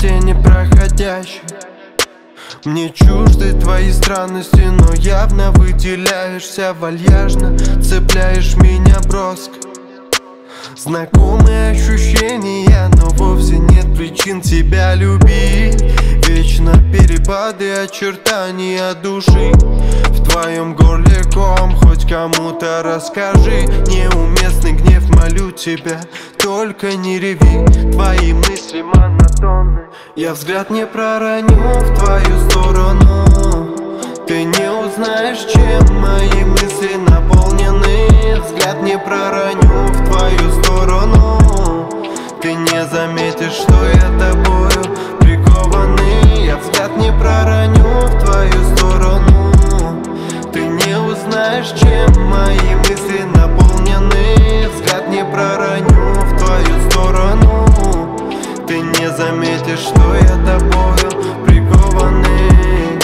тени проходящие. Мне чужды твои странности, но явно выделяешься вальяжно. Цепляешь меня броско. Знакомые ощущения, но вовсе нет причин тебя любить. Вечно перепады очертания души. В твоем горле ком, хоть кому-то расскажи. Неуместный гнев, молю тебя, только не реви. Твои мысли монотонны, я взгляд не пророню в твою сторону. Ты не узнаешь, чем мои мысли наполнены. Взгляд не пророню в твою сторону. Ты не заметишь, что я тобою прикованный. Я взгляд не пророню в твою сторону. Ты не узнаешь, чем мои мысли наполнены. Взгляд не пророню в твою сторону. Ты не заметишь, что я тобою прикованный.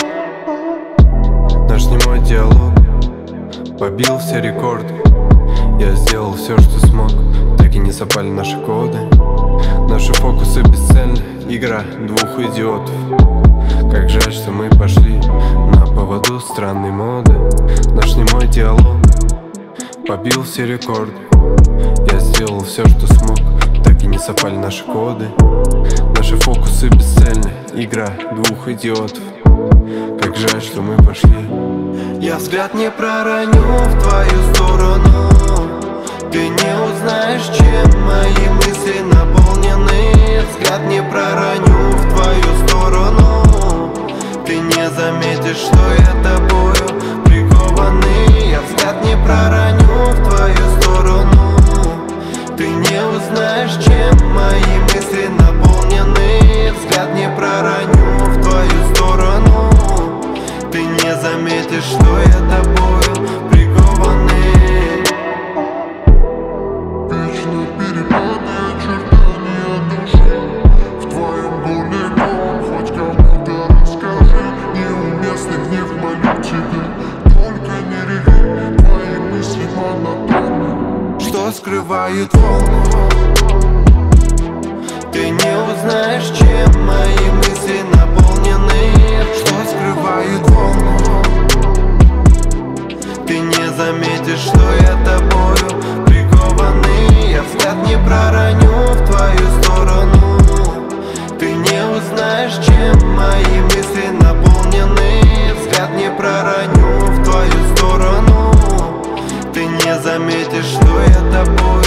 Наш немой диалог побил все рекорды. Я сделал все, что смог, так и не совпали наши коды. Наши фокусы бесцельны, игра двух идиотов. Как жаль, что мы пошли на поводу странной моды. Наш немой диалог побил все рекорды. Я сделал все, что смог, так и не совпали наши коды. Наши фокусы бесцельны, игра двух идиотов. Как жаль, что мы пошли. Я взгляд не пророню в твою сторону. Ты не узнаешь, чем мои мысли наполнены. Взгляд не пророню в твою сторону. Ты не заметишь, что я тобою прикованный. Я взгляд не пророню в твою сторону. Ты не узнаешь, чем мои мысли наполнены. Взгляд не пророню в твою сторону. Ты не заметишь, что я тобою прикованный. Вечно перепады очертания души. В твоем горле ком, хоть кому-то расскажи. Неуместный гнев, молю тебя, только не реви. Твои мысли монотонны, Что скрывает волну? Ты не узнаешь, чем мои мысли наполнены. Что скрывает волну? Ты не заметишь, что я тобою прикованный. Я взгляд не пророню в твою сторону. Ты не узнаешь, чем мои мысли наполнены. Взгляд не пророню в твою сторону. Ты не заметишь, что я тобой